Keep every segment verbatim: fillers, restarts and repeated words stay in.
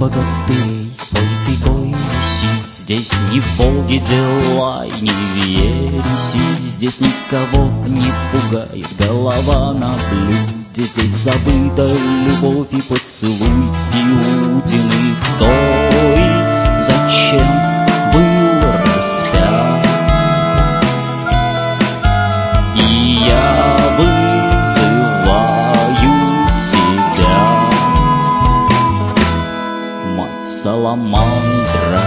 богатырей, ой ты гой неси. Здесь не в Волге дела и не в ереси. Здесь никого не пугает голова на блюде. Здесь забыта любовь и поцелуй Иудины. Кто и зачем был распят? И я вызываю тебя, мать Саламандра.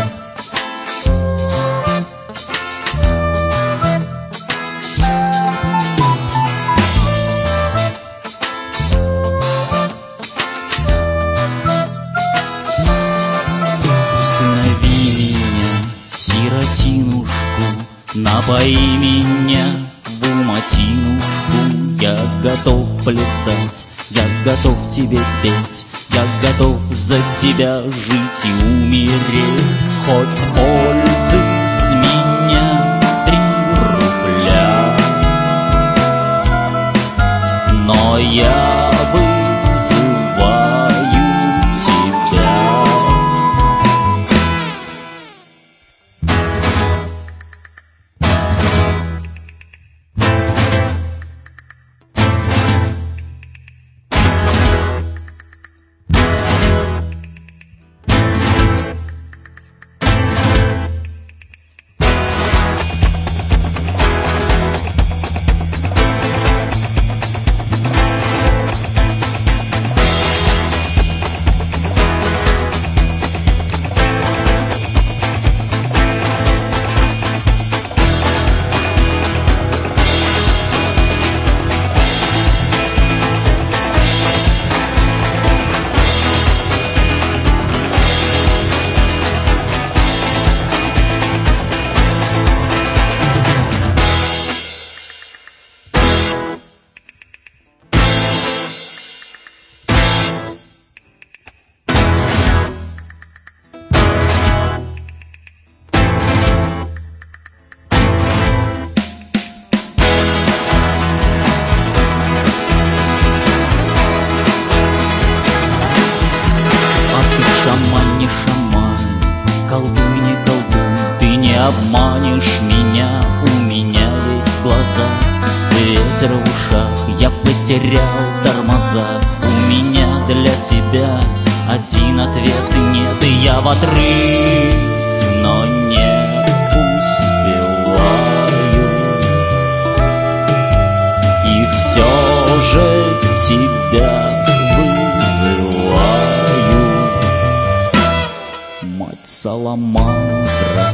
Напои меня в уматинушку. Я готов плясать, я готов тебе петь, я готов за тебя жить и умереть. Хоть пользы с меня три рубля, но я вызываю тебя. Обманешь меня, у меня есть глаза, ветер в ушах, я потерял тормоза. У меня для тебя один ответ нет, и я в отрыв, но не успеваю. И все же тебя вызываю, мать Саламандра.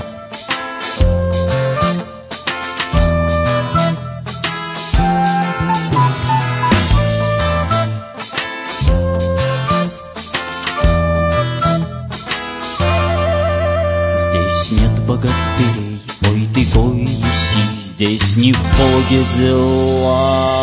Здесь нет богатырей, ой ты гой еси. Здесь не в Боге дела.